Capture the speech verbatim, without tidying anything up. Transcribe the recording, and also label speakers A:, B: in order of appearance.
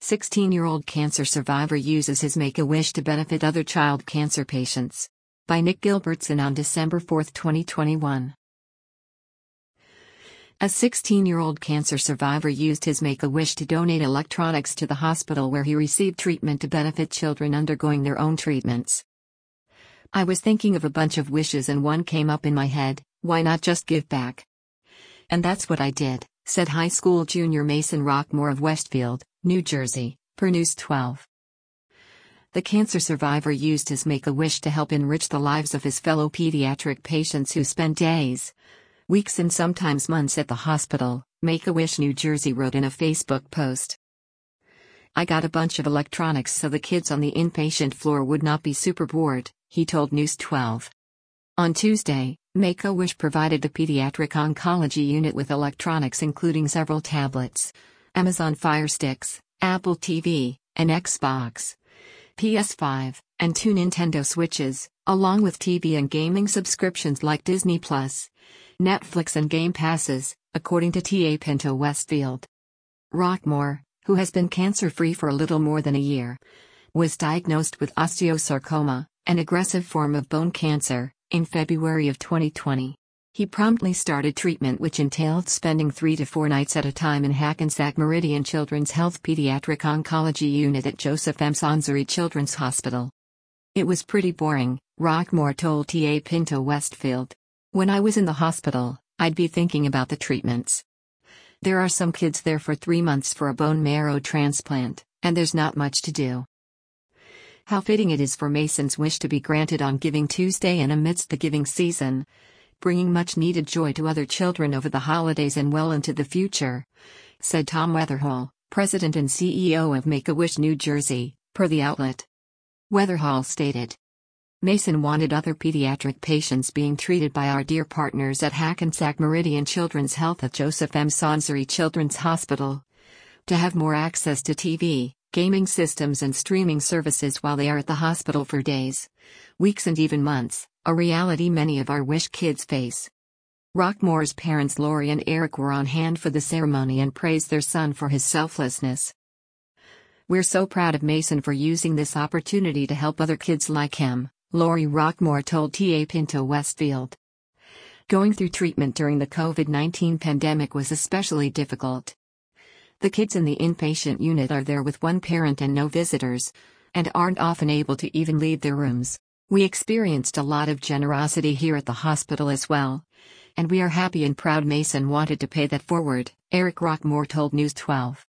A: sixteen-year-old cancer survivor uses his Make-A-Wish to benefit other child cancer patients. By Nick Gilbertson on December fourth, twenty twenty-one. A sixteen-year-old cancer survivor used his Make-A-Wish to donate electronics to the hospital where he received treatment to benefit children undergoing their own treatments. "I was thinking of a bunch of wishes and one came up in my head, why not just give back? And that's what I did," said high school junior Mason Rockmore of Westfield, New Jersey, per News twelve. The cancer survivor used his Make-A-Wish to help enrich the lives of his fellow pediatric patients who spent days, weeks and sometimes months at the hospital, Make-A-Wish New Jersey wrote in a Facebook post. "I got a bunch of electronics so the kids on the inpatient floor would not be super bored," he told News twelve. On Tuesday, Make-A-Wish provided the pediatric oncology unit with electronics including several tablets, Amazon Fire Sticks, Apple T V, an Xbox, P S five, and two Nintendo Switches, along with T V and gaming subscriptions like Disney Plus, Netflix and Game Passes, according to T A Pinto Westfield. Rockmore, who has been cancer-free for a little more than a year, was diagnosed with osteosarcoma, an aggressive form of bone cancer, in February of twenty twenty. He promptly started treatment which entailed spending three to four nights at a time in Hackensack Meridian Children's Health Pediatric Oncology Unit at Joseph M. Sansari Children's Hospital. "It was pretty boring," Rockmore told T A Pinto Westfield. "When I was in the hospital, I'd be thinking about the treatments. There are some kids there for three months for a bone marrow transplant, and there's not much to do." How fitting it is for Mason's wish to be granted on Giving Tuesday and amidst the giving season, bringing much-needed joy to other children over the holidays and well into the future, said Tom Weatherhall, president and C E O of Make-A-Wish New Jersey, per the outlet. Weatherhall stated, "Mason wanted other pediatric patients being treated by our dear partners at Hackensack Meridian Children's Health at Joseph M. Sansari Children's Hospital to have more access to T V, gaming systems and streaming services while they are at the hospital for days, weeks and even months, a reality many of our wish kids face." Rockmore's parents Lori and Eric were on hand for the ceremony and praised their son for his selflessness. "We're so proud of Mason for using this opportunity to help other kids like him," Lori Rockmore told T A Pinto Westfield. "Going through treatment during the COVID nineteen pandemic was especially difficult. The kids in the inpatient unit are there with one parent and no visitors, and aren't often able to even leave their rooms. We experienced a lot of generosity here at the hospital as well, and we are happy and proud Mason wanted to pay that forward," Eric Rockmore told News twelve.